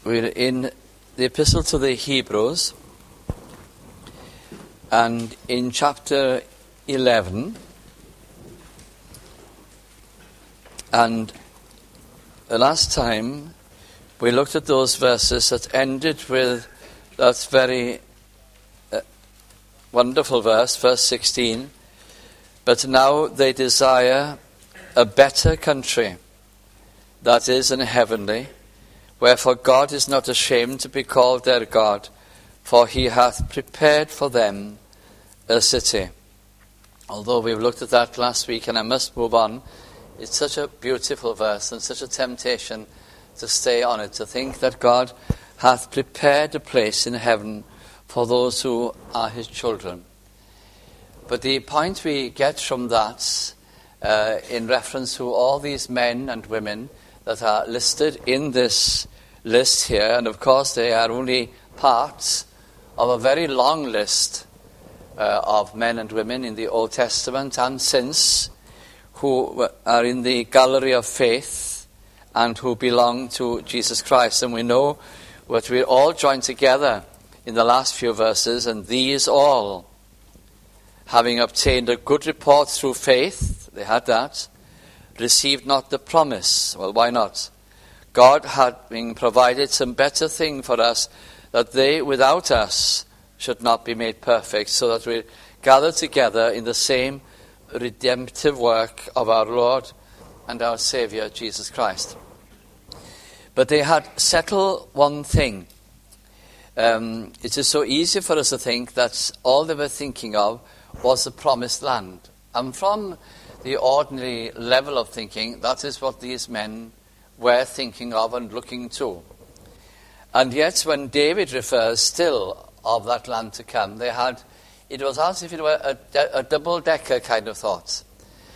We're in the Epistle to the Hebrews, and in chapter 11, and the last time we looked at those verses that ended with that very wonderful verse, verse 16, but now they desire a better country, that is, an heavenly. Wherefore God is not ashamed to be called their God, for he hath prepared for them a city. Although we've looked at that last week, and I must move on, it's such a beautiful verse and such a temptation to stay on it, to think that God hath prepared a place in heaven for those who are his children. But the point we get from that, in reference to all these men and women that are listed in this list here, and of course they are only parts of a very long list of men and women in the Old Testament and since, who are in the gallery of faith and who belong to Jesus Christ. And we know what we're all joined together in the last few verses, and these all, having obtained a good report through faith, they had that, received not the promise. Well, why not? God having provided some better thing for us, that they without us should not be made perfect, so that we gather together in the same redemptive work of our Lord and our Saviour, Jesus Christ. But they had settled one thing. It is so easy for us to think that all they were thinking of was the promised land. And from the ordinary level of thinking, that is what these men were thinking of and looking to. And yet when David refers still of that land to come, it was as if it were a double-decker kind of thought.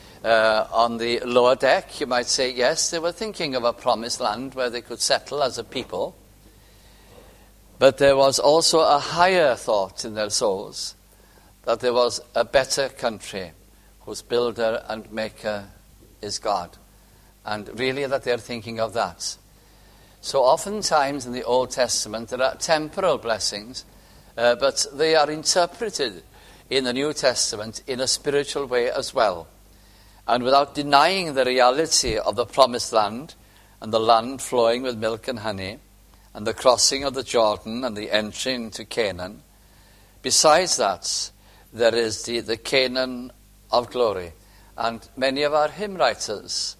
On the lower deck, you might say, yes, they were thinking of a promised land where they could settle as a people. But there was also a higher thought in their souls, that there was a better country whose builder and maker is God. And really that they're thinking of that. So oftentimes in the Old Testament there are temporal blessings, but they are interpreted in the New Testament in a spiritual way as well. And without denying the reality of the promised land, and the land flowing with milk and honey, and the crossing of the Jordan and the entry into Canaan, besides that, there is the Canaan of glory. And many of our hymn writers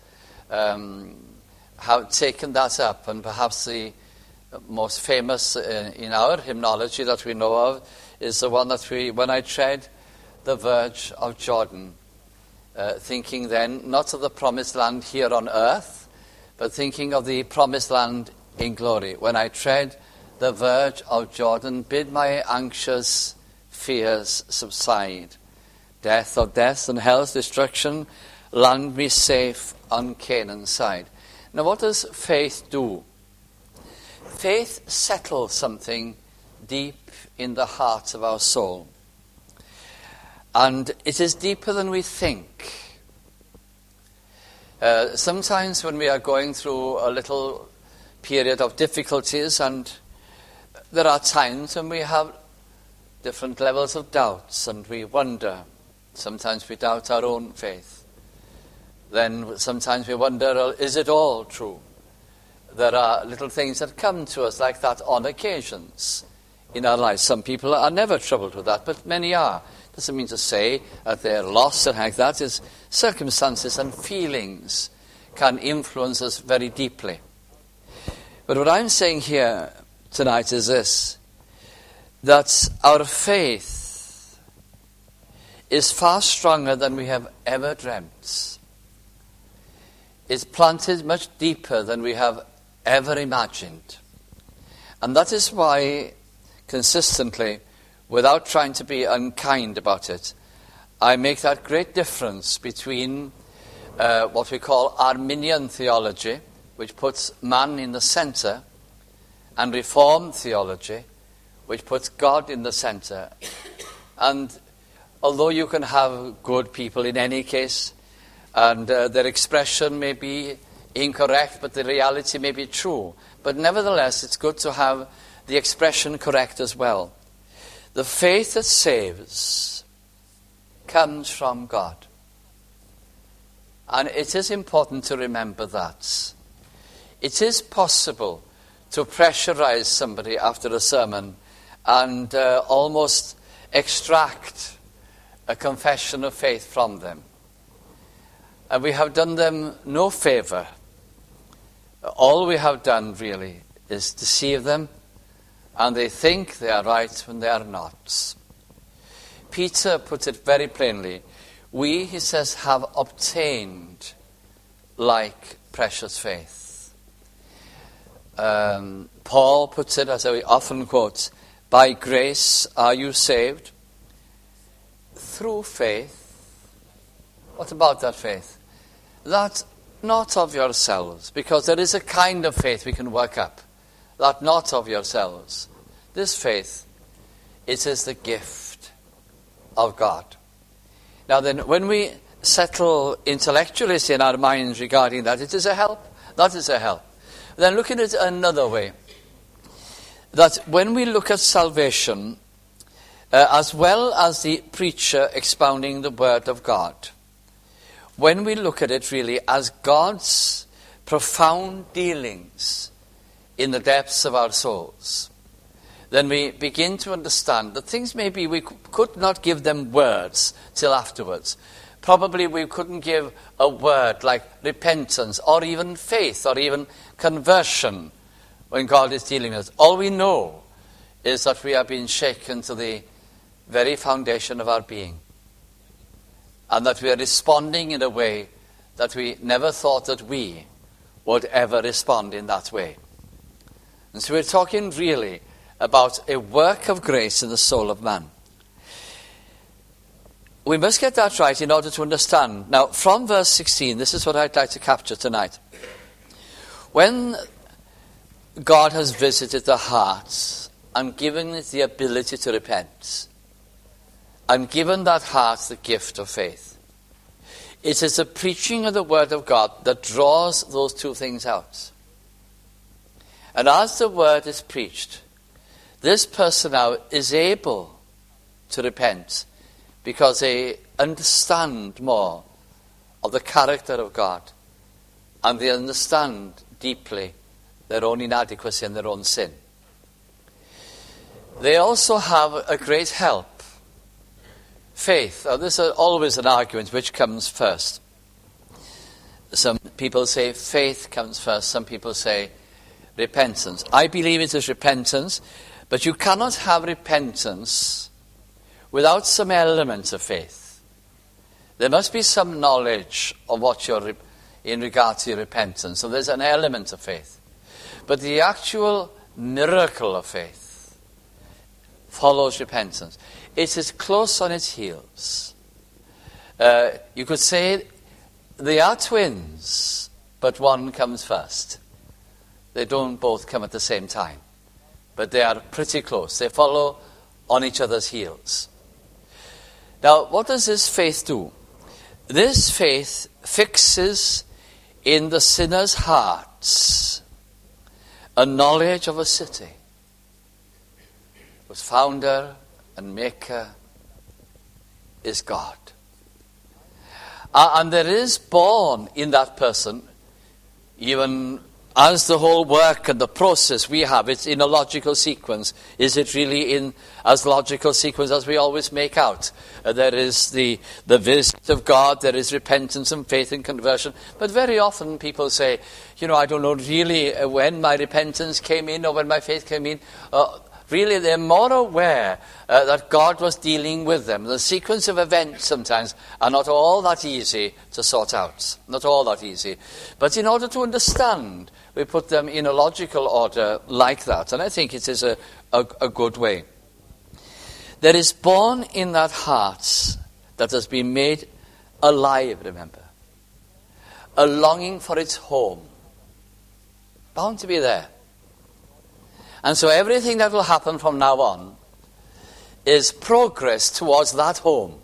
have taken that up, and perhaps the most famous in our hymnology that we know of is the one that when I tread the verge of Jordan, thinking then not of the promised land here on earth, but thinking of the promised land in glory. When I tread the verge of Jordan, bid my anxious fears subside. Death of death and hell's destruction, land me safe on Canaan's side. Now what does faith do? Faith settles something deep in the heart of our soul. And it is deeper than we think. Sometimes when we are going through a little period of difficulties, and there are times when we have different levels of doubts and we wonder. Sometimes we doubt our own faith. Then sometimes we wonder, is it all true? There are little things that come to us like that on occasions in our lives. Some people are never troubled with that, but many are. Doesn't mean to say that they're lost and like that. Is circumstances and feelings can influence us very deeply. But what I'm saying here tonight is this, that our faith is far stronger than we have ever dreamt. It's planted much deeper than we have ever imagined. And that is why, consistently, without trying to be unkind about it, I make that great difference between what we call Arminian theology, which puts man in the center, and Reformed theology, which puts God in the center. And although you can have good people in any case, and their expression may be incorrect, but the reality may be true. but nevertheless it's good to have the expression correct as well. The faith that saves comes from God. And it is important to remember that. It is possible to pressurize somebody after a sermon and almost extract a confession of faith from them. And we have done them no favor. All we have done really is deceive them, and they think they are right when they are not. Peter puts it very plainly. We, he says, have obtained like precious faith. Paul puts it, as he often quotes, by grace are you saved through faith. What about that faith? That not of yourselves, because there is a kind of faith we can work up. That not of yourselves. This faith, it is the gift of God. Now then, when we settle intellectually in our minds regarding that, it is a help. That is a help. Then look at it another way. That when we look at salvation, as well as the preacher expounding the word of God, when we look at it really as God's profound dealings in the depths of our souls, then we begin to understand that things maybe we could not give them words till afterwards. Probably we couldn't give a word like repentance or even faith or even conversion when God is dealing with us. All we know is that we are being shaken to the very foundation of our being, and that we are responding in a way that we never thought that we would ever respond in that way. And so we're talking really about a work of grace in the soul of man. We must get that right in order to understand. Now, from verse 16, this is what I'd like to capture tonight. When God has visited the hearts and given it the ability to repent, and given that heart the gift of faith, it is the preaching of the word of God that draws those two things out. And as the word is preached, this person now is able to repent because they understand more of the character of God, and they understand deeply their own inadequacy and their own sin. They also have a great help. Faith. Now, this is always an argument, which comes first. Some people say faith comes first. Some people say repentance. I believe it is repentance, but you cannot have repentance without some element of faith. There must be some knowledge of what you're in regard to your repentance. So there's an element of faith. But the actual miracle of faith follows repentance. It is close on its heels. You could say they are twins, but one comes first. They don't both come at the same time, but they are pretty close. They follow on each other's heels. Now, what does this faith do? This faith fixes in the sinner's hearts a knowledge of a city whose founder and maker is God. And there is born in that person, even as the whole work and the process we have, it's in a logical sequence. Is it really in as logical sequence as we always make out? There is the visit of God, there is repentance and faith and conversion. But very often people say, I don't know really when my repentance came in or when my faith came in. Really, they're more aware that God was dealing with them. The sequence of events sometimes are not all that easy to sort out. Not all that easy. But in order to understand, we put them in a logical order like that. And I think it is a good way. There is born in that heart that has been made alive, remember, a longing for its home. Bound to be there. And so everything that will happen from now on is progress towards that home.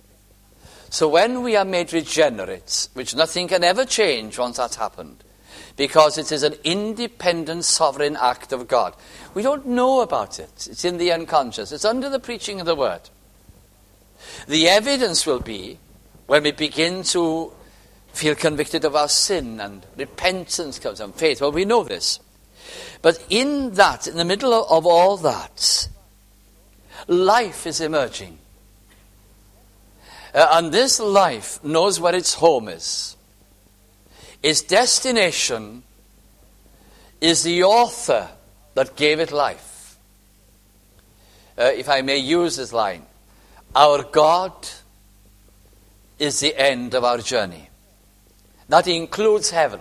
So when we are made regenerate, which nothing can ever change once that's happened, because it is an independent, sovereign act of God. We don't know about it. It's in the unconscious. It's under the preaching of the word. The evidence will be when we begin to feel convicted of our sin and repentance comes and faith. Well, we know this. But in that, in the middle of all that, life is emerging. And this life knows where its home is. Its destination is the author that gave it life. If I may use this line, our God is the end of our journey. That includes heaven.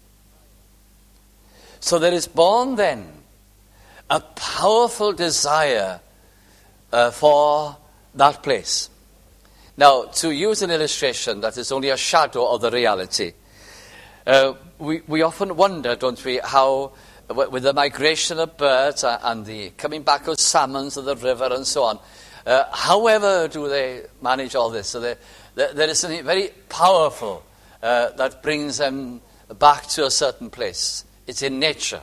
So there is born then a powerful desire for that place. Now, to use an illustration that is only a shadow of the reality, we often wonder, don't we, how with the migration of birds and the coming back of salmons of the river and so on, however do they manage all this? So there is something very powerful that brings them back to a certain place. It's in nature.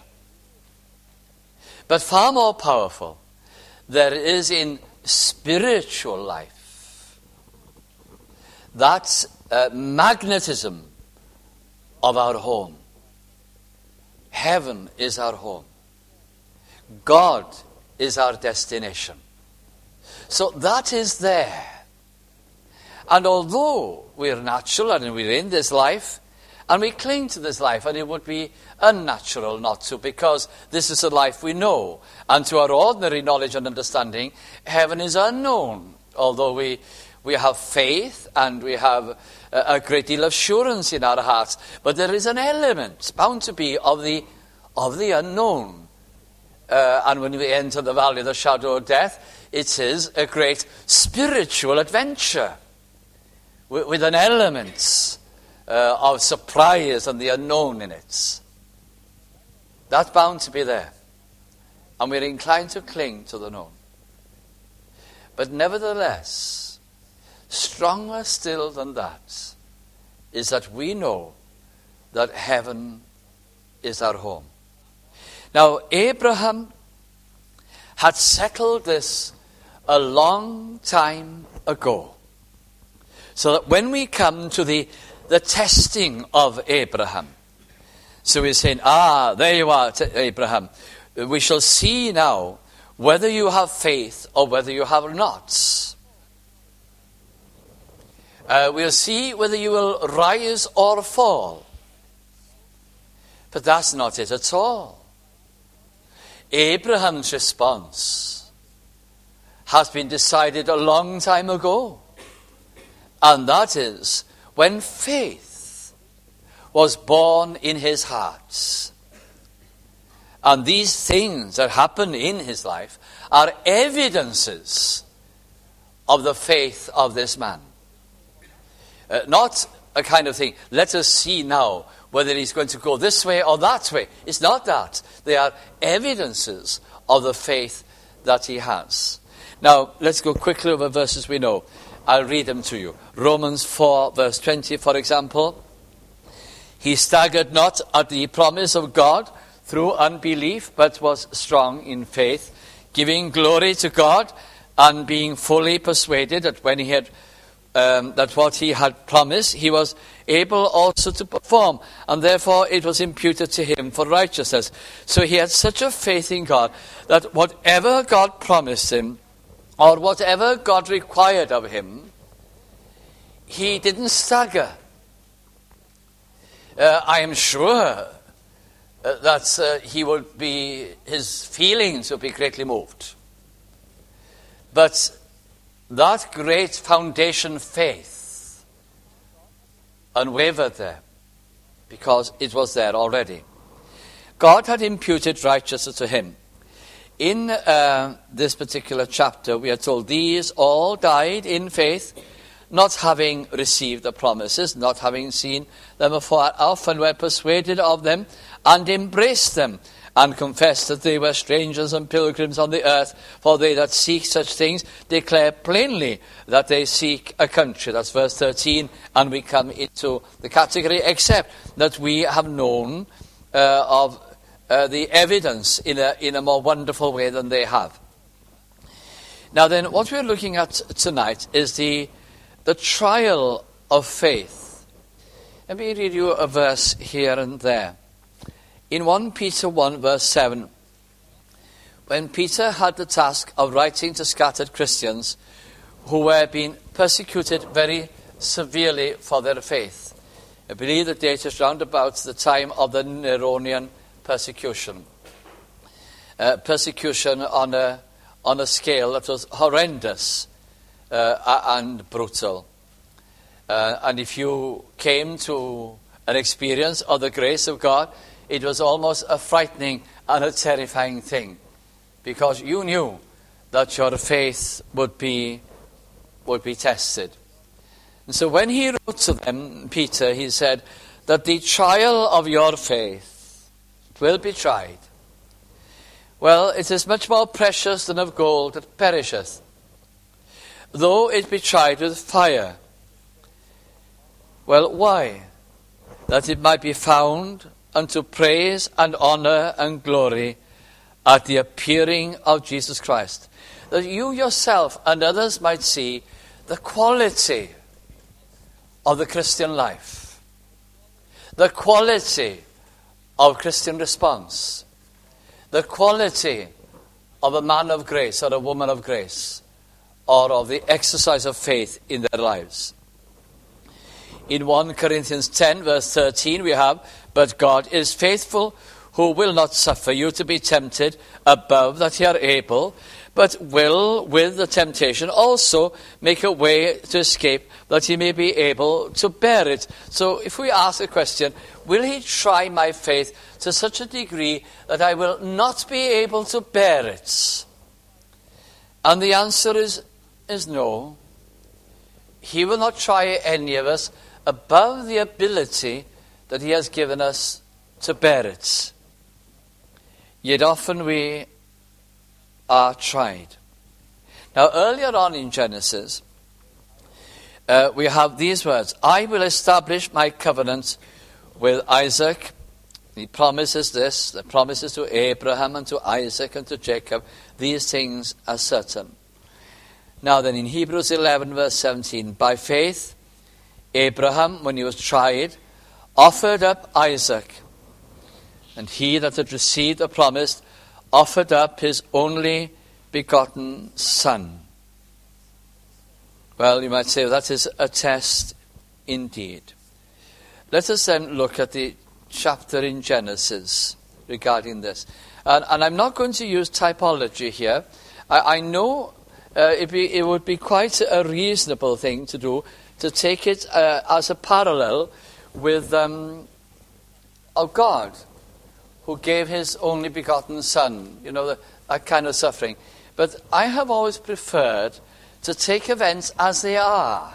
But far more powerful, there is in spiritual life. That's magnetism of our home. Heaven is our home. God is our destination. So that is there. And although we're natural and we're in this life, and we cling to this life, and it would be unnatural not to, because this is a life we know. And to our ordinary knowledge and understanding, heaven is unknown. Although we have faith and we have a great deal of assurance in our hearts. But there is an element, bound to be, of the unknown. And when we enter the valley of the shadow of death, it is a great spiritual adventure with an element of surprise and the unknown in it. That's bound to be there. And we're inclined to cling to the known. But nevertheless, stronger still than that is that we know that heaven is our home. Now, Abraham had settled this a long time ago. So that when we come to the testing of Abraham, so we're saying, there you are, Abraham. We shall see now whether you have faith or whether you have not. We'll see whether you will rise or fall. But that's not it at all. Abraham's response has been decided a long time ago. And that is when faith was born in his heart. And these things that happen in his life are evidences of the faith of this man. Not a kind of thing, let us see now whether he's going to go this way or that way. It's not that. They are evidences of the faith that he has. Now, let's go quickly over verses we know. I'll read them to you. Romans 4, verse 20, for example. He staggered not at the promise of God through unbelief, but was strong in faith, giving glory to God, and being fully persuaded that when he had that what he had promised, he was able also to perform, and therefore it was imputed to him for righteousness. So he had such a faith in God that whatever God promised him, or whatever God required of him, he didn't stagger. I am sure that his feelings would be greatly moved. But that great foundation faith unwavered there, because it was there already. God had imputed righteousness to him. In this particular chapter, we are told, these all died in faith, not having received the promises, not having seen them afar off, and were persuaded of them, and embraced them, and confessed that they were strangers and pilgrims on the earth. For they that seek such things declare plainly that they seek a country. That's verse 13, and we come into the category, except that we have known of the evidence in a more wonderful way than they have. Now then, what we're looking at tonight is the trial of faith. Let me read you a verse here and there. In 1 Peter 1 verse 7, when Peter had the task of writing to scattered Christians who were being persecuted very severely for their faith. I believe the date is round about the time of the Neronian persecution. Persecution on a scale that was horrendous and brutal. And if you came to an experience of the grace of God, it was almost a frightening and a terrifying thing, because you knew that your faith would be tested. And so when he wrote to them, Peter, he said that the trial of your faith will be tried. Well, it is much more precious than of gold that perisheth, though it be tried with fire. Well, why? That it might be found unto praise and honor and glory at the appearing of Jesus Christ. That you yourself and others might see the quality of the Christian life, the quality of Christian response, the quality of a man of grace or a woman of grace, or of the exercise of faith in their lives. In 1 Corinthians 10 verse 13 we have, but God is faithful, who will not suffer you to be tempted above that ye are able, but will with the temptation also make a way to escape, that ye may be able to bear it. So if we ask the question, will he try my faith to such a degree that I will not be able to bear it? And the answer is no. He will not try any of us above the ability that he has given us to bear it. Yet often we are tried. Now earlier on in Genesis, we have these words, I will establish my covenant with Isaac. He promises this, the promises to Abraham and to Isaac and to Jacob. These things are certain. Now then, in Hebrews 11 verse 17, by faith, Abraham, when he was tried, offered up Isaac. And he that had received the promise offered up his only begotten son. Well, you might say that is a test indeed. Let us then look at the chapter in Genesis regarding this. And I'm not going to use typology here. I know it would be quite a reasonable thing to do, to take it as a parallel with of God, who gave his only begotten son, that kind of suffering. But I have always preferred to take events as they are.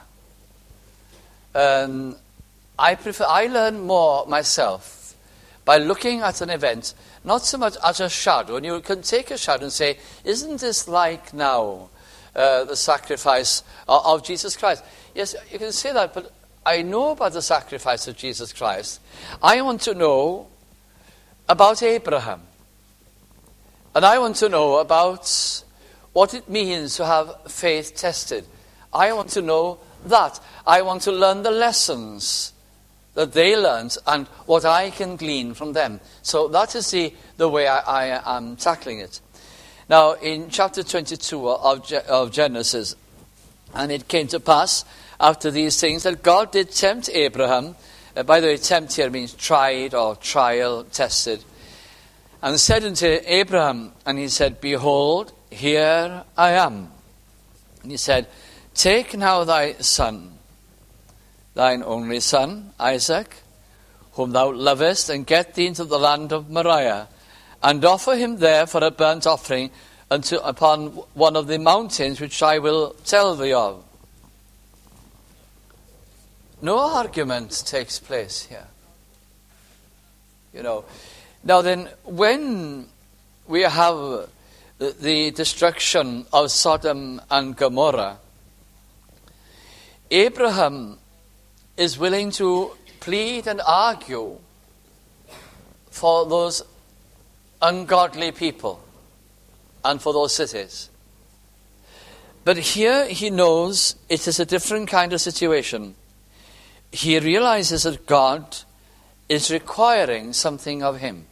I learn more myself by looking at an event, not so much as a shadow. And you can take a shadow and say, isn't this like now the sacrifice of Jesus Christ? Yes, you can say that, but I know about the sacrifice of Jesus Christ. I want to know about Abraham. And I want to know about what it means to have faith tested. I want to know that. I want to learn the lessons that they learned and what I can glean from them. So that is the way I am tackling it. Now, in chapter 22 of Genesis, and it came to pass after these things that God did tempt Abraham. By the way, tempt here means tried or trial, tested. And said unto Abraham, and he said, behold, here I am. And he said, take now thy son, thine only son, Isaac, whom thou lovest, and get thee into the land of Moriah, and offer him there for a burnt offering upon one of the mountains which I will tell thee of. No argument takes place here. Now then, when we have the destruction of Sodom and Gomorrah, Abraham is willing to plead and argue for those ungodly people and for those cities. But here he knows it is a different kind of situation. He realizes that God is requiring something of him.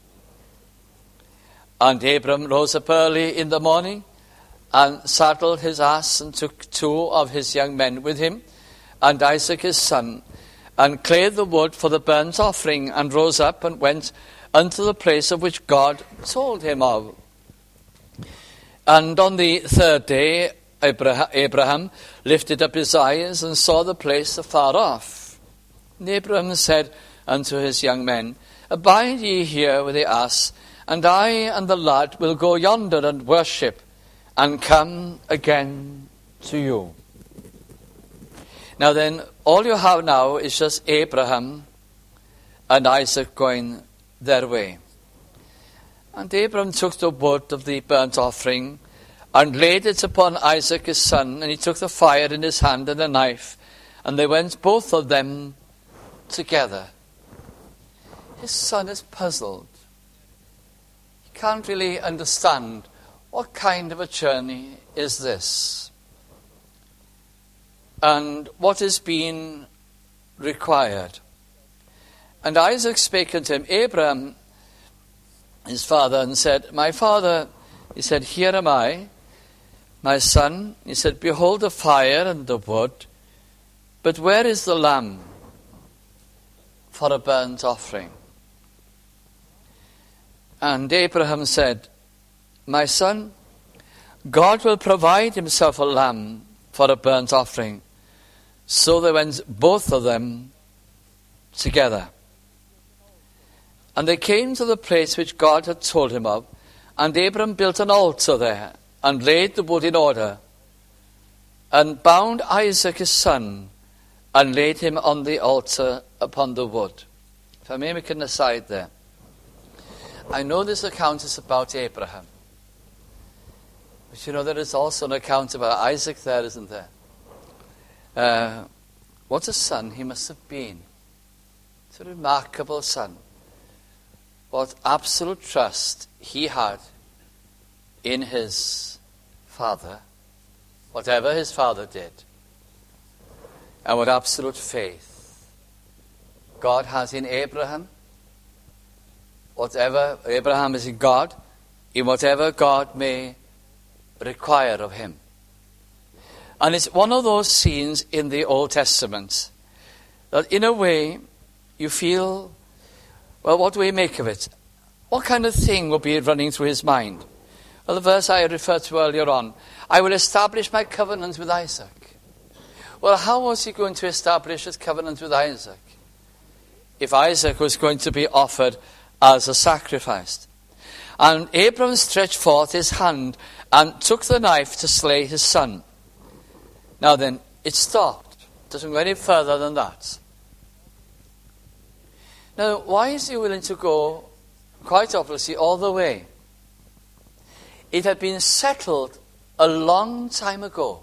And Abram rose up early in the morning and saddled his ass and took 2 of his young men with him and Isaac his son, and cleared the wood for the burnt offering, and rose up and went unto the place of which God told him of. And on the 3rd day Abraham lifted up his eyes and saw the place afar off. And Abraham said unto his young men, Abide ye here with the ass, and I and the lad will go yonder and worship, and come again to you. Now then, all you have now is just Abraham and Isaac going their way. And Abraham took the wood of the burnt offering and laid it upon Isaac his son, and he took the fire in his hand and a knife, and they went both of them together. His son is puzzled. He can't really understand what kind of a journey is this, and what is being required. And Isaac spake unto him, Abraham, his father, and said, My father. He said, Here am I, my son. He said, Behold the fire and the wood, but where is the lamb for a burnt offering? And Abraham said, My son, God will provide himself a lamb for a burnt offering. So they went both of them together. And they came to the place which God had told him of, and Abram built an altar there, and laid the wood in order, and bound Isaac his son, and laid him on the altar upon the wood. If I may make an aside there. I know this account is about Abraham, but you know there is also an account about Isaac there, isn't there? What a son he must have been. It's a remarkable son. What absolute trust he had in his father, whatever his father did, and what absolute faith God has in Abraham. Whatever Abraham is in God, in whatever God may require of him. And it's one of those scenes in the Old Testament that in a way you feel, well, what do we make of it? What kind of thing will be running through his mind? Well, the verse I referred to earlier on, I will establish my covenant with Isaac. Well, how was he going to establish his covenant with Isaac if Isaac was going to be offered as a sacrifice? And Abram stretched forth his hand and took the knife to slay his son. Now then, it stopped. It doesn't go any further than that. Now, why is he willing to go, quite obviously, all the way? It had been settled a long time ago.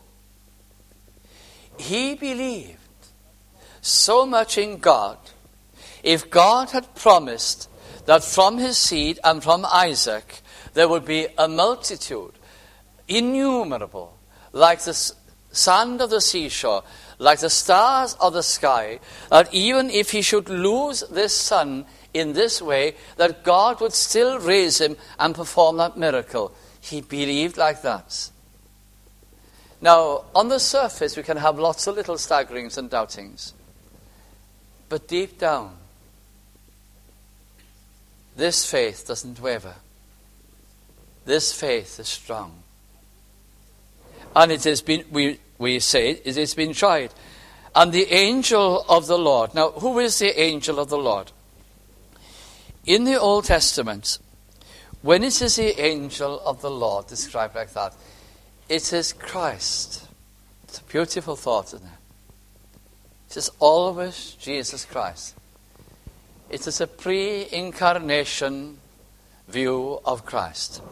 He believed so much in God. If God had promised that from his seed and from Isaac there would be a multitude, innumerable, like the sand of the seashore, like the stars of the sky, that even if he should lose this son in this way, that God would still raise him and perform that miracle. He believed like that. Now, on the surface, we can have lots of little staggerings and doubtings. But deep down, this faith doesn't waver. This faith is strong. And it has been, we say, it has been tried. And the angel of the Lord. Now, who is the angel of the Lord? In the Old Testament, when it is the angel of the Lord described like that, it is Christ. It's a beautiful thought, isn't it? It is always Jesus Christ. It is a pre-incarnation view of Christ.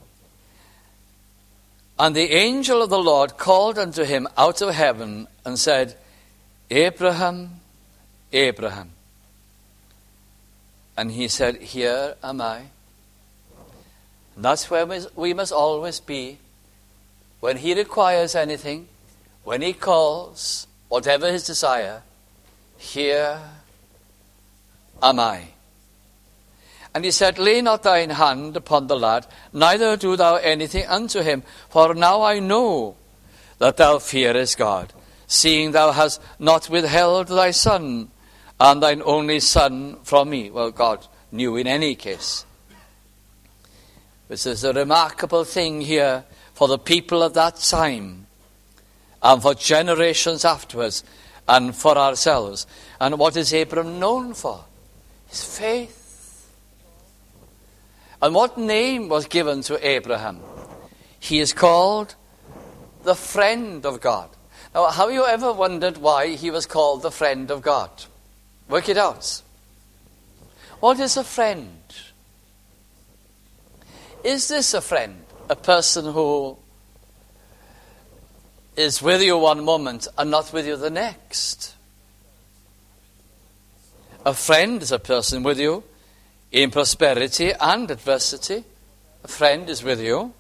And the angel of the Lord called unto him out of heaven and said, Abraham, Abraham. And he said, here am I. And that's where we must always be. When he requires anything, when he calls, whatever his desire, here am I. And he said, lay not thine hand upon the lad, neither do thou anything unto him. For now I know that thou fearest God, seeing thou hast not withheld thy son, and thine only son from me. Well, God knew in any case. This is a remarkable thing here for the people of that time, and for generations afterwards, and for ourselves. And what is Abram known for? His faith. And what name was given to Abraham? He is called the friend of God. Now, have you ever wondered why he was called the friend of God? Work it out. What is a friend? Is this a friend? A person who is with you one moment and not with you the next? A friend is a person with you in prosperity and adversity. A friend is with you.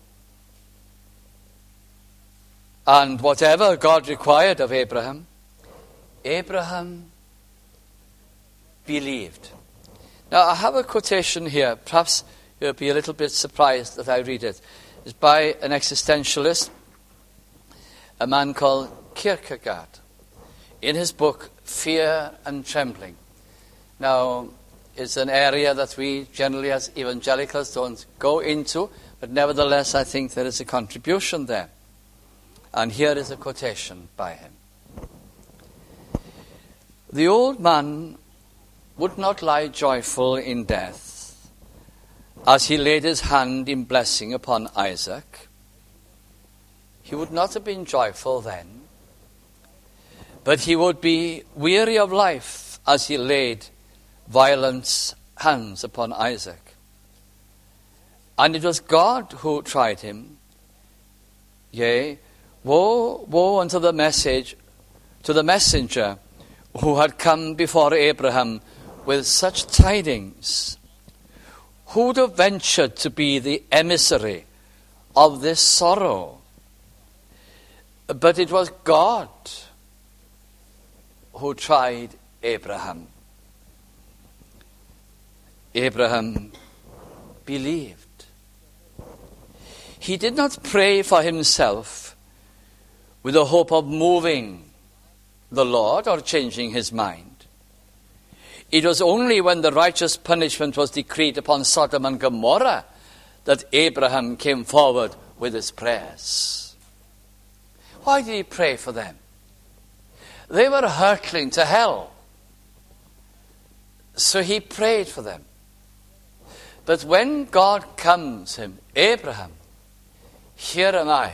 And whatever God required of Abraham, Abraham believed. Now, I have a quotation here. Perhaps you'll be a little bit surprised that I read it. It's by an existentialist, a man called Kierkegaard, in his book, Fear and Trembling. Now, it's an area that we generally as evangelicals don't go into, but nevertheless I think there is a contribution there. And here is a quotation by him. The old man would not lie joyful in death as he laid his hand in blessing upon Isaac. He would not have been joyful then, but he would be weary of life as he laid violent hands upon Isaac. And it was God who tried him. Yea, woe unto the messenger who had come before Abraham with such tidings. Who would have ventured to be the emissary of this sorrow? But it was God who tried Abraham. Abraham believed. He did not pray for himself with the hope of moving the Lord or changing his mind. It was only when the righteous punishment was decreed upon Sodom and Gomorrah that Abraham came forward with his prayers. Why did he pray for them? They were hurtling to hell. So he prayed for them. But when God comes to him, Abraham, here am I.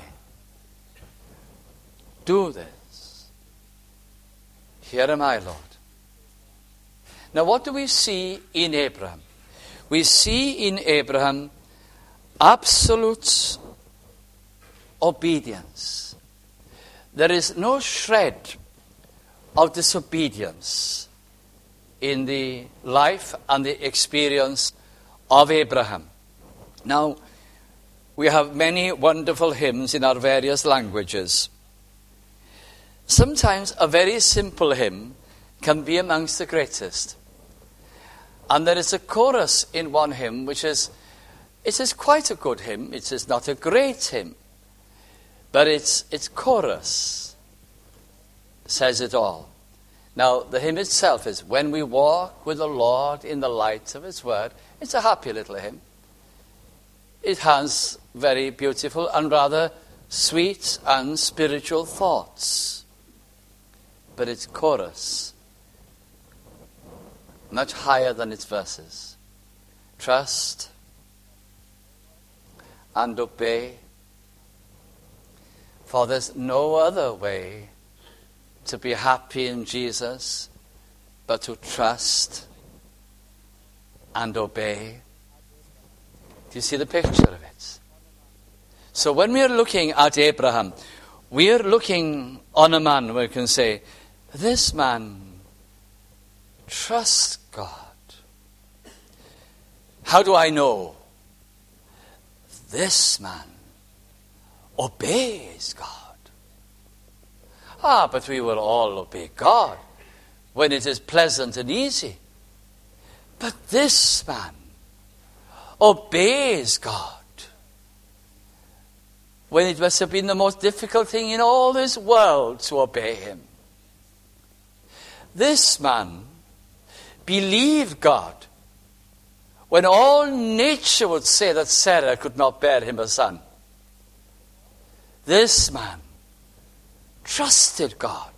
Do this. Here am I, Lord. Now, what do we see in Abraham? We see in Abraham absolute obedience. There is no shred of disobedience in the life and the experience of Abraham. Now, we have many wonderful hymns in our various languages. Sometimes a very simple hymn can be amongst the greatest. And there is a chorus in one hymn it is quite a good hymn. It is not a great hymn, but its chorus says it all. Now, the hymn itself is, when we walk with the Lord in the light of his word. It's a happy little hymn. It has very beautiful and rather sweet and spiritual thoughts. But its chorus, much higher than its verses. Trust and obey, for there's no other way to be happy in Jesus but to trust and obey. Do you see the picture of it? So when we are looking at Abraham, we are looking on a man where we can say, this man trusts God. How do I know? This man obeys God. But we will all obey God when it is pleasant and easy. But this man obeys God when it must have been the most difficult thing in all this world to obey him. This man believed God when all nature would say that Sarah could not bear him a son. This man trusted God.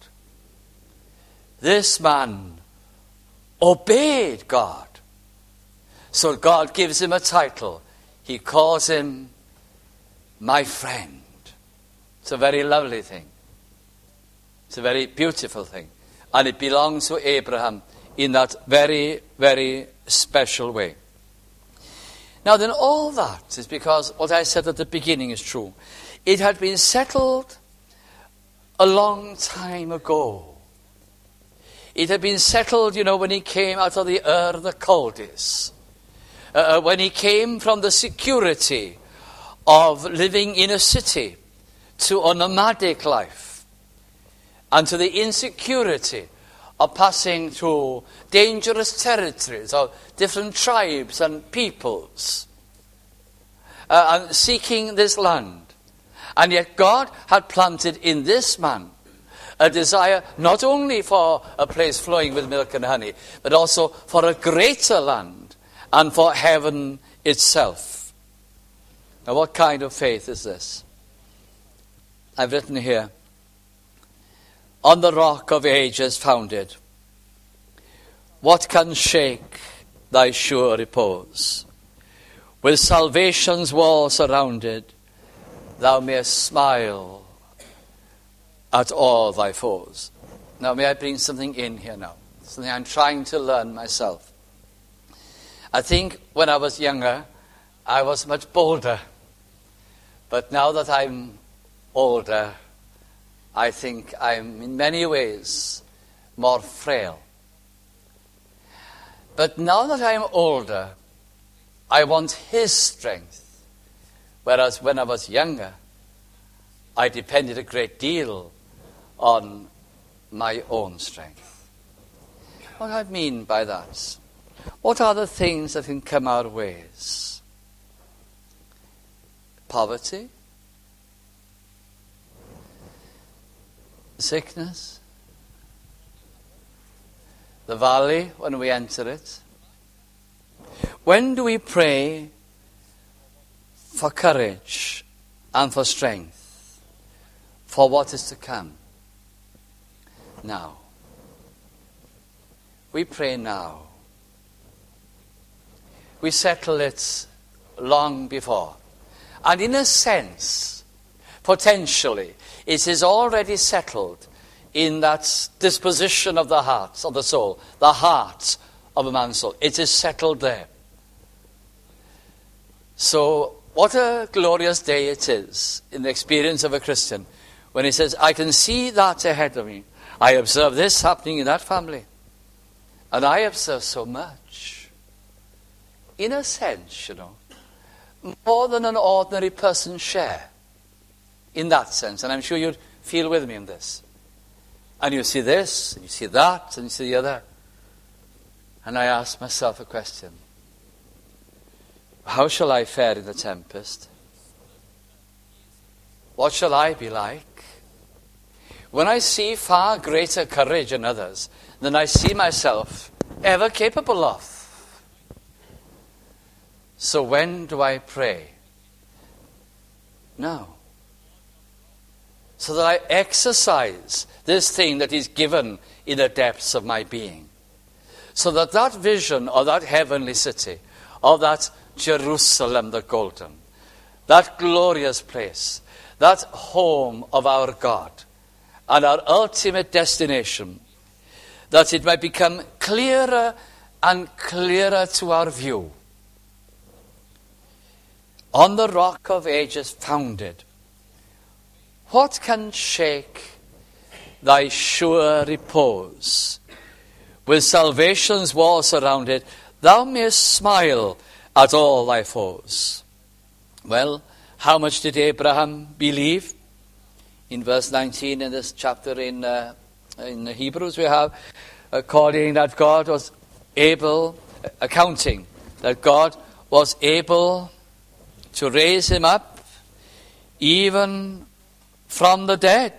This man obeyed God. So God gives him a title. He calls him my friend. It's a very lovely thing. It's a very beautiful thing. And it belongs to Abraham in that very, very special way. Now then, all that is because what I said at the beginning is true. It had been settled a long time ago. It had been settled, when he came out of the Ur the Chaldees. When he came from the security of living in a city to a nomadic life, and to the insecurity of passing through dangerous territories of different tribes and peoples, and seeking this land. And yet God had planted in this man a desire not only for a place flowing with milk and honey, but also for a greater land and for heaven itself. Now, what kind of faith is this? I've written here, on the rock of ages founded, what can shake thy sure repose? With salvation's wall surrounded, thou mayest smile at all thy foes. Now, may I bring something in here now? Something I'm trying to learn myself. I think when I was younger, I was much bolder. But now that I'm older, I think I'm in many ways more frail. But now that I'm older, I want his strength. Whereas when I was younger, I depended a great deal on my own strength. What do I mean by that? What are the things that can come our ways? Poverty? Sickness? The valley when we enter it? When do we pray for courage and for strength for what is to come? Now. We pray now. We settle it long before. And in a sense, potentially, it is already settled in that disposition of the heart, of the soul, the heart of a man's soul. It is settled there. So, what a glorious day it is in the experience of a Christian when he says, I can see that ahead of me. I observe this happening in that family. And I observe so much. In a sense, more than an ordinary person share. In that sense. And I'm sure you'd feel with me in this. And you see this, and you see that, and you see the other. And I ask myself a question. How shall I fare in the tempest? What shall I be like? When I see far greater courage in others than I see myself ever capable of. So when do I pray? Now. So that I exercise this thing that is given in the depths of my being. So that that vision of that heavenly city, of that Jerusalem the golden, that glorious place, that home of our God, and our ultimate destination, that it might become clearer and clearer to our view. On the rock of ages founded, what can shake thy sure repose? With salvation's wall surrounded, thou mayest smile at all thy foes. Well, how much did Abraham believe? In verse 19 in this chapter in Hebrews we have, according that God was able, accounting that God was able to raise him up even from the dead,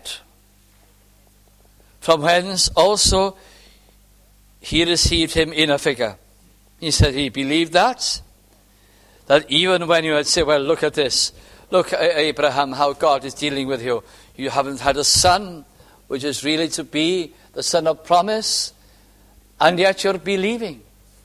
from whence also he received him in a figure. He said he believed that even when you would say, well, look at this, look, Abraham, how God is dealing with you. You haven't had a son, which is really to be the son of promise, and yet you're believing.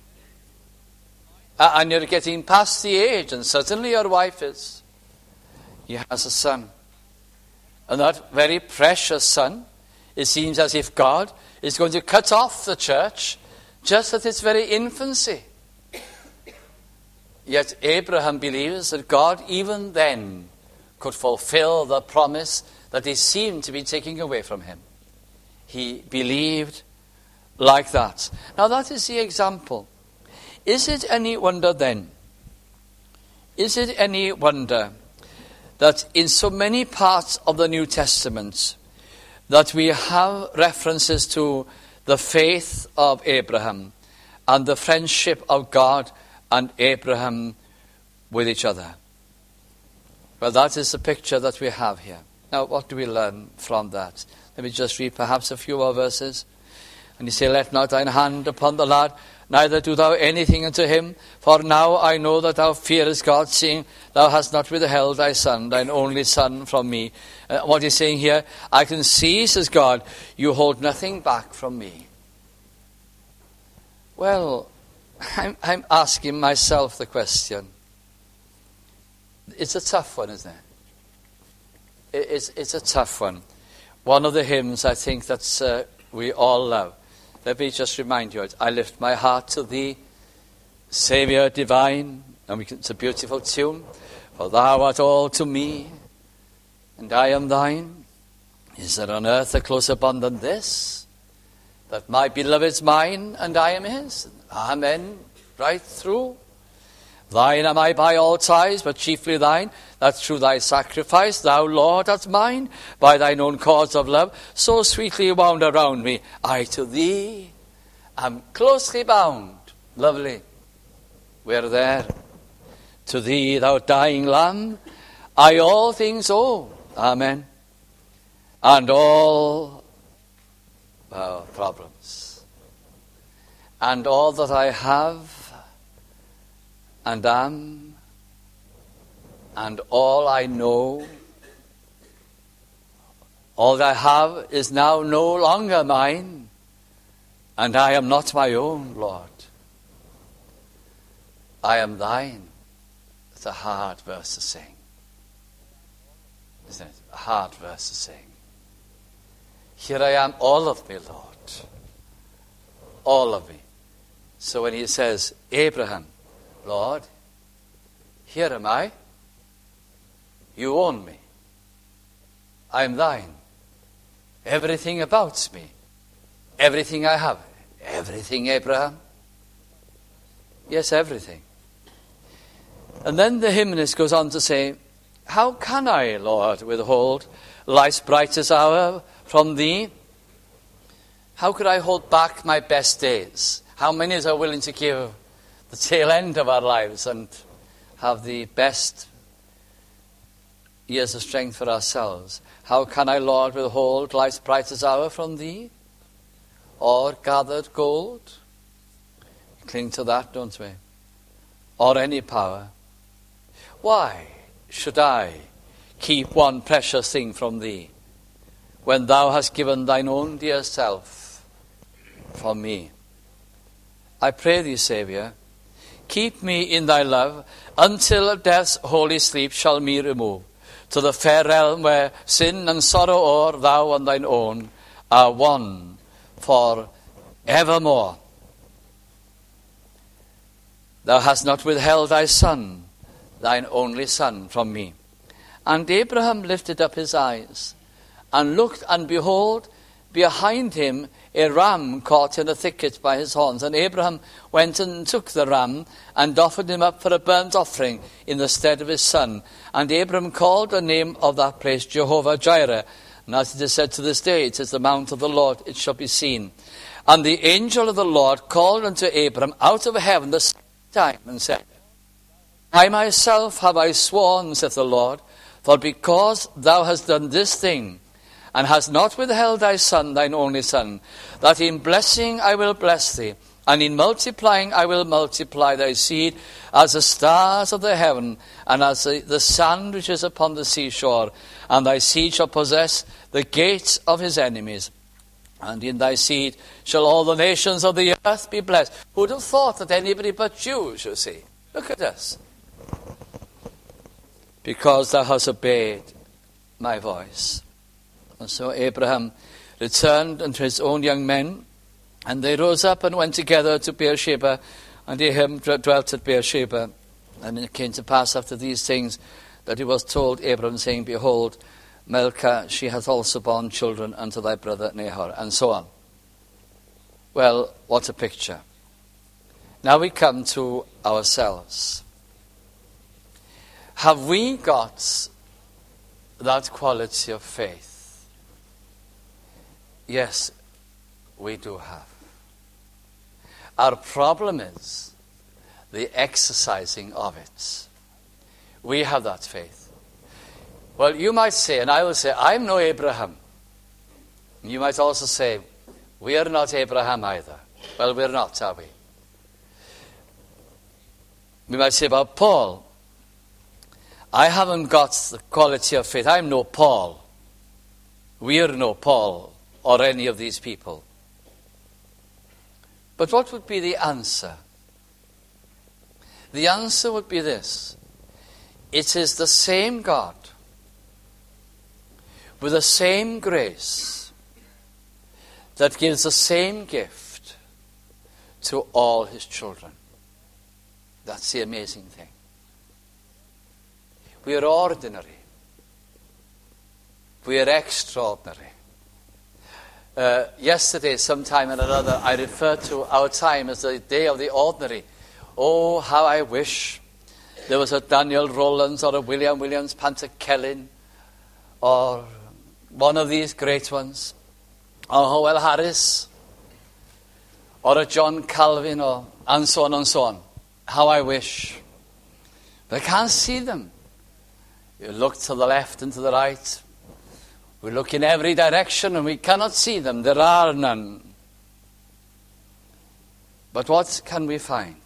And you're getting past the age, and certainly your wife is. He has a son. And that very precious son, it seems as if God is going to cut off the church just at its very infancy. Yet Abraham believes that God even then could fulfill the promise that he seemed to be taking away from him. He believed like that. Now that is the example. Is it any wonder then? Is it any wonder that in so many parts of the New Testament that we have references to the faith of Abraham and the friendship of God and Abraham with each other? Well, that is the picture that we have here. Now, what do we learn from that? Let me just read perhaps a few more verses. And you say, let not thine hand upon the lad, neither do thou anything unto him. For now I know that thou fearest God, seeing thou hast not withheld thy son, thine only son, from me. What he's saying here, I can see, says God, you hold nothing back from me. Well, I'm asking myself the question. It's a tough one, isn't it? It's a tough one. One of the hymns I think that we all love. Let me just remind you, I lift my heart to thee, Saviour divine. And it's a beautiful tune. For thou art all to me, and I am thine. Is there on earth a closer bond than this? That my beloved's mine, and I am his. Amen. Right through. Thine am I by all ties, but chiefly thine, that through thy sacrifice, thou, Lord, art mine, by thine own cause of love, so sweetly wound around me. I to thee am closely bound. Lovely. We're there. To thee, thou dying Lamb, I all things owe. Amen. And all problems. And all that I have and am, and all I know, all that I have is now no longer mine, and I am not my own, Lord. I am thine. It's a hard verse to sing, isn't it? A hard verse to sing. Here I am, all of me, Lord. All of me. So when he says, Abraham, Lord, here am I. You own me. I am thine. Everything about me. Everything I have. Everything, Abraham. Yes, everything. And then the hymnist goes on to say, how can I, Lord, withhold life's brightest hour from thee? How could I hold back my best days? How many are willing to give the tail end of our lives and have the best years of strength for ourselves? How can I, Lord, withhold life's brightest hour from thee? Or gathered gold? We cling to that, don't we? Or any power. Why should I keep one precious thing from thee, when thou hast given thine own dear self for me? I pray thee, Saviour, keep me in thy love, until death's holy sleep shall me remove, to the fair realm where sin and sorrow o'er, thou and thine own are one for evermore. Thou hast not withheld thy son, thine only son, from me. And Abraham lifted up his eyes, and looked, and behold, behind him a ram caught in a thicket by his horns. And Abraham went and took the ram and offered him up for a burnt offering in the stead of his son. And Abraham called the name of that place Jehovah-Jireh. And as it is said to this day, it is the mount of the Lord, it shall be seen. And the angel of the Lord called unto Abraham out of heaven the second time and said, I myself have I sworn, saith the Lord, for because thou hast done this thing, and hast not withheld thy son, thine only son, that in blessing I will bless thee, and in multiplying I will multiply thy seed as the stars of the heaven, and as the sand which is upon the seashore. And thy seed shall possess the gates of his enemies. And in thy seed shall all the nations of the earth be blessed. Who would have thought that anybody but Jews, you see? Look at us. Because thou hast obeyed my voice. And so Abraham returned unto his own young men, and they rose up and went together to Beersheba, and Abraham dwelt at Beersheba. And it came to pass after these things that he was told Abraham, saying, Behold, Milcah, she hath also borne children unto thy brother Nahor, and so on. Well, what a picture. Now we come to ourselves. Have we got that quality of faith? Yes, we do have. Our problem is the exercising of it. We have that faith. Well, you might say, and I will say, I'm no Abraham. You might also say, we are not Abraham either. Well, we're not, are we? We might say about Paul, I haven't got the quality of faith. I'm no Paul. We are no Paul or any of these people. But what would be the answer? The answer would be this. It is the same God with the same grace that gives the same gift to all his children. That's the amazing thing. We are ordinary. We are extraordinary. Yesterday, sometime or another, I referred to our time as the day of the ordinary. Oh, how I wish there was a Daniel Rowlands or a William Williams Panter-Kellin or one of these great ones, or Howell Harris or a John Calvin, or and so on and so on. How I wish. But I can't see them. You look to the left and to the right. We look in every direction and we cannot see them. There are none. But what can we find?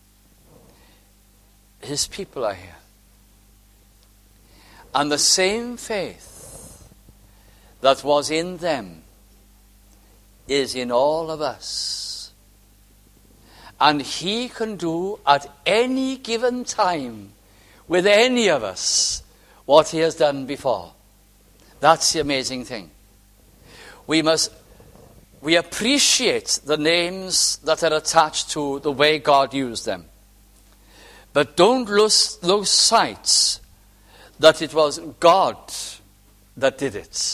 His people are here. And the same faith that was in them is in all of us. And he can do at any given time with any of us what he has done before. That's the amazing thing. We appreciate the names that are attached to the way God used them. But don't lose sight that it was God that did it.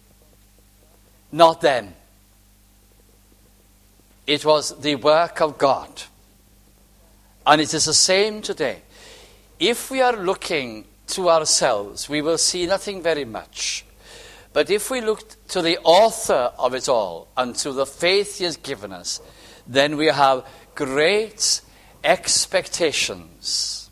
Not them. It was the work of God. And it is the same today. If we are looking to ourselves, we will see nothing very much. But if we look to the author of it all and to the faith he has given us, then we have great expectations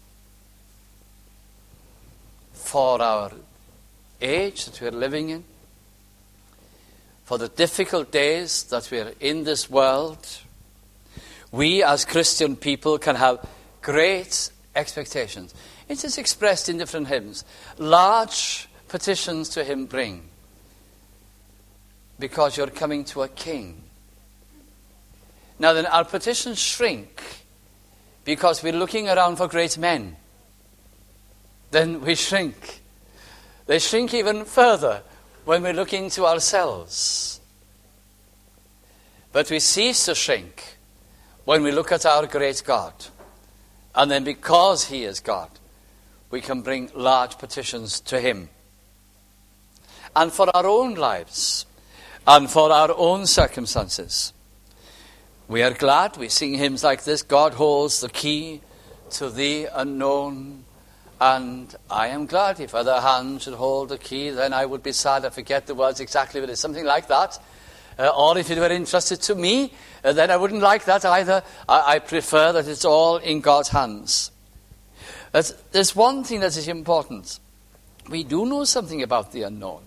for our age that we are living in, for the difficult days that we are in this world. We as Christian people can have great expectations. It is expressed in different hymns. Large petitions to him bring, because you're coming to a king. Now then, our petitions shrink because we're looking around for great men. Then we shrink. They shrink even further when we're looking to ourselves. But we cease to shrink when we look at our great God. And then because he is God, we can bring large petitions to him. And for our own lives, and for our own circumstances. We are glad, we sing hymns like this, God holds the key to the unknown, and I am glad if other hands should hold the key, then I would be sad. I forget the words exactly, but it's something like that. Or if it were entrusted to me, then I wouldn't like that either. I prefer that it's all in God's hands. There's one thing that is important. We do know something about the unknown.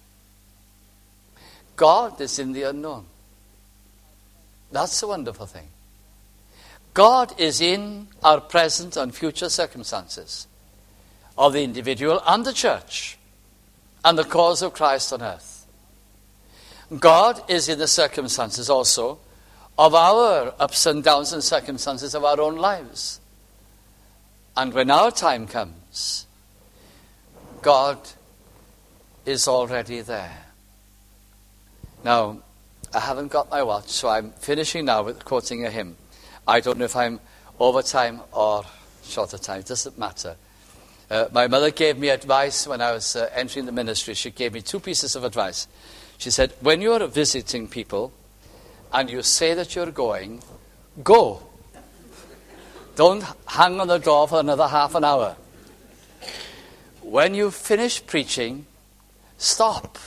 God is in the unknown. That's a wonderful thing. God is in our present and future circumstances of the individual and the church and the cause of Christ on earth. God is in the circumstances also of our ups and downs and circumstances of our own lives. And when our time comes, God is already there. Now, I haven't got my watch, so I'm finishing now with quoting a hymn. I don't know if I'm over time or short of time. It doesn't matter. My mother gave me advice when I was entering the ministry. She gave me 2 pieces of advice. She said, when you're visiting people and you say that you're going, go. Don't hang on the door for another half an hour. When you finish preaching, stop.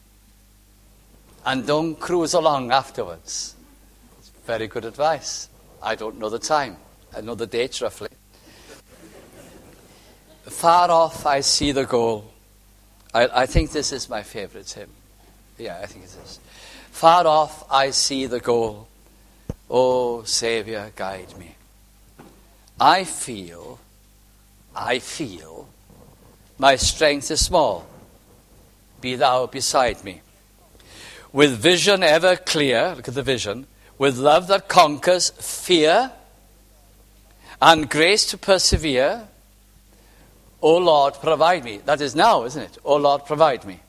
And don't cruise along afterwards. It's very good advice. I don't know the time. I know the dates roughly. Far off I see the goal. I think this is my favorite hymn. Yeah, I think it is. Far off I see the goal. Oh, Saviour, guide me. I feel my strength is small. Be thou beside me. With vision ever clear, look at the vision, with love that conquers fear and grace to persevere, O Lord, provide me. That is now, isn't it? O Lord, provide me.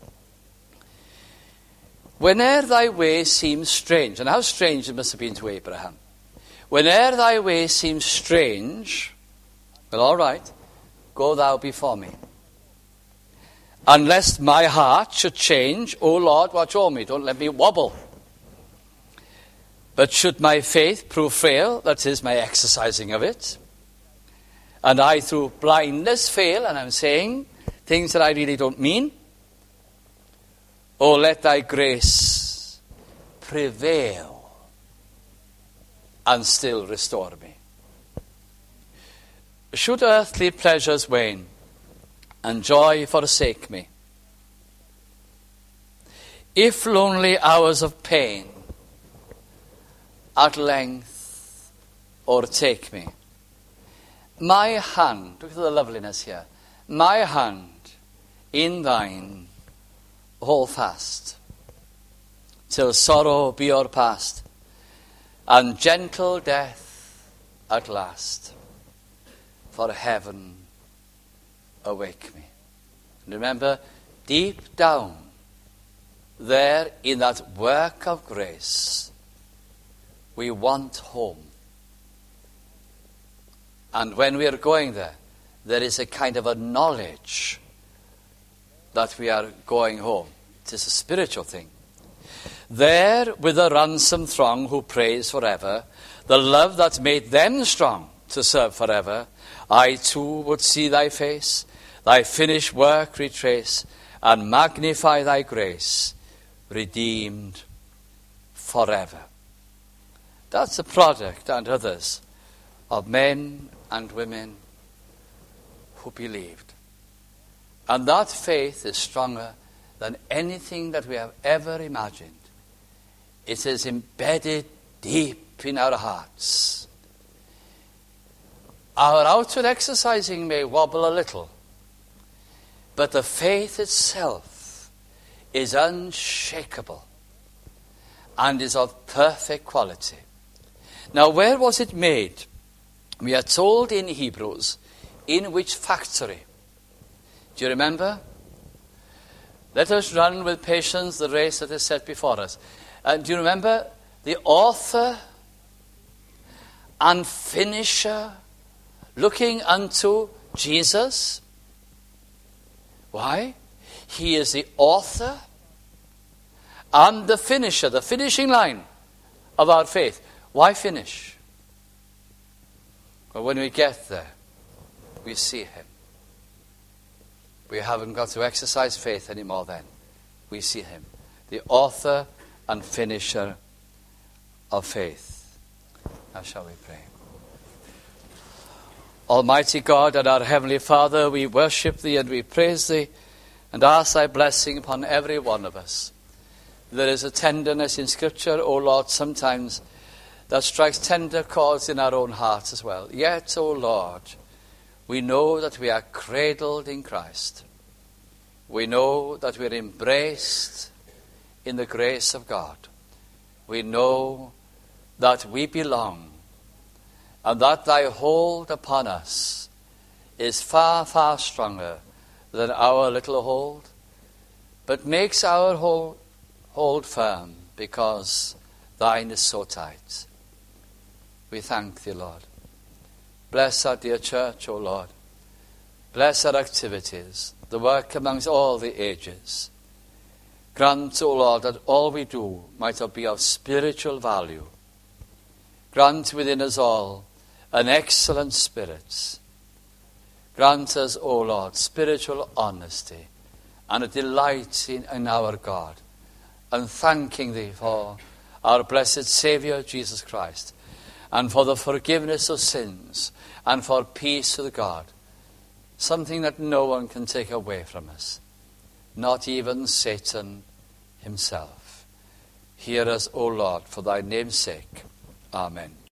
Whene'er thy way seems strange, and how strange it must have been to Abraham. Whene'er thy way seems strange, well, all right, go thou before me. Unless my heart should change, O Lord, watch over me. Don't let me wobble. But should my faith prove frail, that is my exercising of it, and I through blindness fail, and I'm saying things that I really don't mean, oh, let thy grace prevail and still restore me. Should earthly pleasures wane and joy forsake me, if lonely hours of pain at length o'ertake me, my hand, look at the loveliness here, my hand in thine hold fast, till sorrow be o'erpast, and gentle death at last, for heaven awake me. And remember, deep down there in that work of grace, we want home. And when we are going there, there is a kind of a knowledge that we are going home. It is a spiritual thing. There with the ransomed throng who praise forever, the love that made them strong to serve forever, I too would see thy face, thy finished work retrace, and magnify thy grace, redeemed forever. That's a product, and others, of men and women who believed. And that faith is stronger than anything that we have ever imagined. It is embedded deep in our hearts. Our outward exercising may wobble a little, but the faith itself is unshakable and is of perfect quality. Now, where was it made? We are told in Hebrews, in which factory? Do you remember? Let us run with patience the race that is set before us. Do you remember the author and finisher looking unto Jesus? Why? He is the author and the finisher, the finishing line of our faith. Why finish? But when we get there, we see him. We haven't got to exercise faith anymore then. We see him, the author and finisher of faith. Now shall we pray? Almighty God and our Heavenly Father, we worship thee and we praise thee and ask thy blessing upon every one of us. There is a tenderness in Scripture, O Lord, sometimes that strikes tender chords in our own hearts as well. Yet, O Lord, we know that we are cradled in Christ. We know that we are embraced in the grace of God. We know that we belong, and that thy hold upon us is far, far stronger than our little hold, but makes our hold firm, because thine is so tight. We thank thee, Lord. Bless our dear church, O Lord. Bless our activities, the work amongst all the ages. Grant, O Lord, that all we do might be of spiritual value. Grant within us all an excellent spirit. Grant us, O Lord, spiritual honesty and a delight in our God, and thanking thee for our blessed Saviour, Jesus Christ, and for the forgiveness of sins, and for peace with God, something that no one can take away from us, not even Satan himself. Hear us, O Lord, for thy name's sake. Amen.